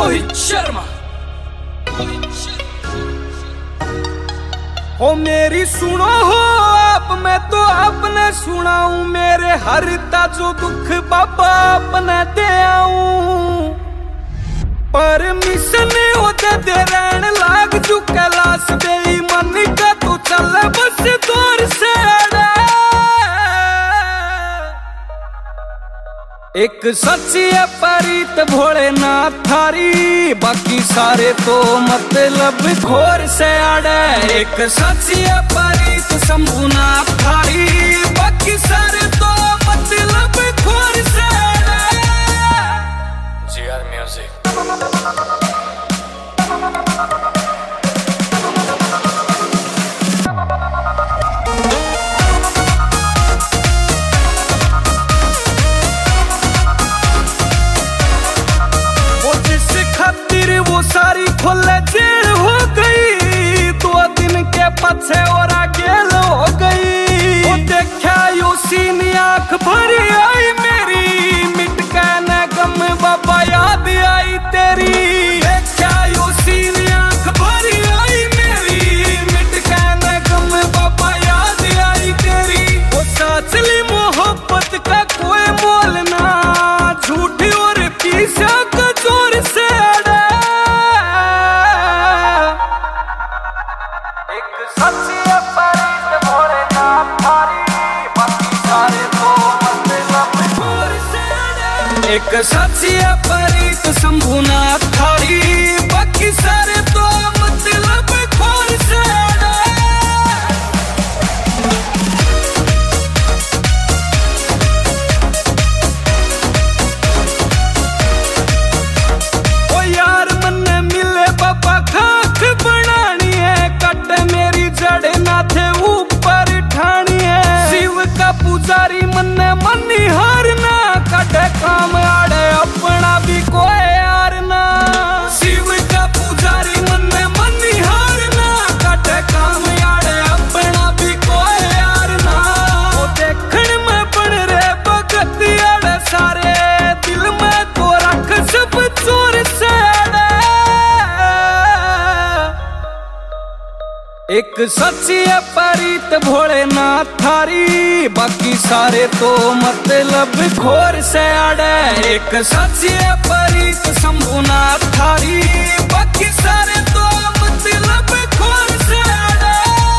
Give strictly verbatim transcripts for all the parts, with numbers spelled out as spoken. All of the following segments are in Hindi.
मोहित शर्मा। ओ मेरी सुनो हो आप, मैं तो अपने सुनाऊं, मेरे हर ताजो दुख बाबा अपने दे आऊं। परमिशन होते दे रहन लाग जू कैलाश दे मन का तो चल बस दूर से अड़े। एक सच्ची है परीत भोलेनाथ थारी, बाकी सारे तो मतलब घोर से अड़े। एक सच्ची है परीत शंभुनाथ थारी, बाकी सारे तो मतलब घोर से अड़े। G R music. वो सारी खोले जेल हो गई, दो दिन के पछे और गेल हो गई। वो देखा यो सीन आंख भरी आई मेरी, मिट के न गम बाबा याद आई तेरी। देखा यो सीन आंख भरी आई मेरी, मिट के न गम बाबा याद आई तेरी। वो साचली मोहब्बत का कोई मोल ना, झूठी और पीछा का जोर से अड़ा। सच्ची है परीत भोलेनाथ थारी, बाकी सारे तो मतलब घोर से अड़े। एक सच्ची है परीत शंभुनाथ थारी, बाकी सारे तो मतलब घोर से अड़े। ओ यार मन मिले बाबा खाक बनानी है, कट मेरी जड़ ना थे ऊपर ठानी है। शिव का पुजारी मन मनी हार ना, कटे काम आड़े अपना भी कोई यार ना। शिव का पुजारी मन मनी हार ना, कटे काम आड़े अपना भी कोई यार ना। वो देखण में बन रे भगत आड़े सारे, दिल में तो रख सब चोर से अड़े। एक सच्ची है परीत भोलेनाथ थारी, बाकी सारे तो मतलब घोर से अड़े। एक सच्ची है परीत शंभुनाथ थारी, बाकी सारे तो मतलब घोर से अड़े।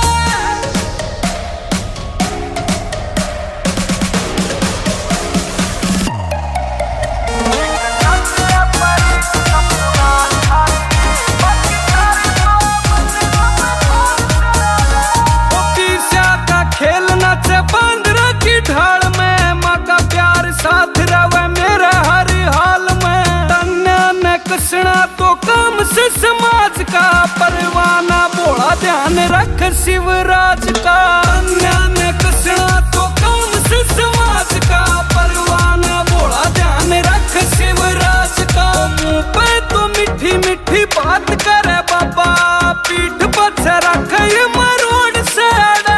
खेलना से बांद्रा की ढाल में, माँ का प्यार साथ रहे मेरे हर हाल में। तन्या ने कसना तो काम से समाज का, परवाना बोला ध्यान रख शिवराज का। तन्या ने कसना तो काम से समाज का, परवाना बोला ध्यान रख शिवराज का। मुँह पे तो मीठी मीठी बात करे बाबा, पीठ पर रख ये मरोड़ से अड़े।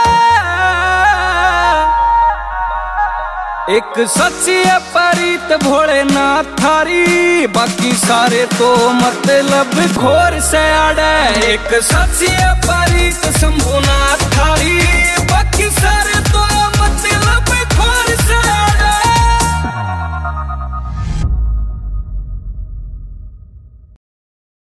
एक सच्ची है परीत भोलेनाथ थारी, बाकी सारे तो मतलब घोर से अड़े। एक सच्ची है परीत शंभुनाथ